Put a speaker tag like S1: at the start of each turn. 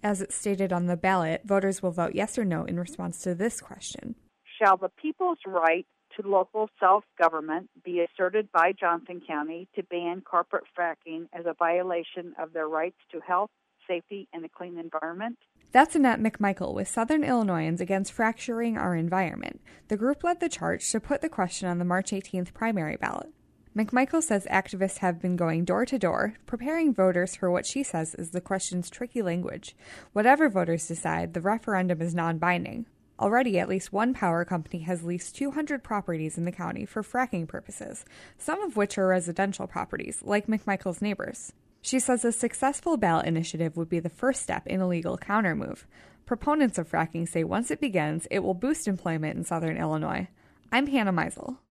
S1: As it's stated on the ballot, voters will vote yes or no in response to this question.
S2: Shall the people's right to local self-government be asserted by Johnson County to ban corporate fracking as a violation of their rights to health, safety, and a clean environment?
S1: That's Annette McMichael with Southern Illinoisans Against Fracturing Our Environment. The group led the charge to put the question on the March 18th primary ballot. McMichael says activists have been going door to door, preparing voters for what she says is the question's tricky language. Whatever voters decide, the referendum is non-binding. Already, at least one power company has leased 200 properties in the county for fracking purposes, some of which are residential properties, like McMichael's neighbors. She says a successful ballot initiative would be the first step in a legal countermove. Proponents of fracking say once it begins, it will boost employment in southern Illinois. I'm Hannah Meisel.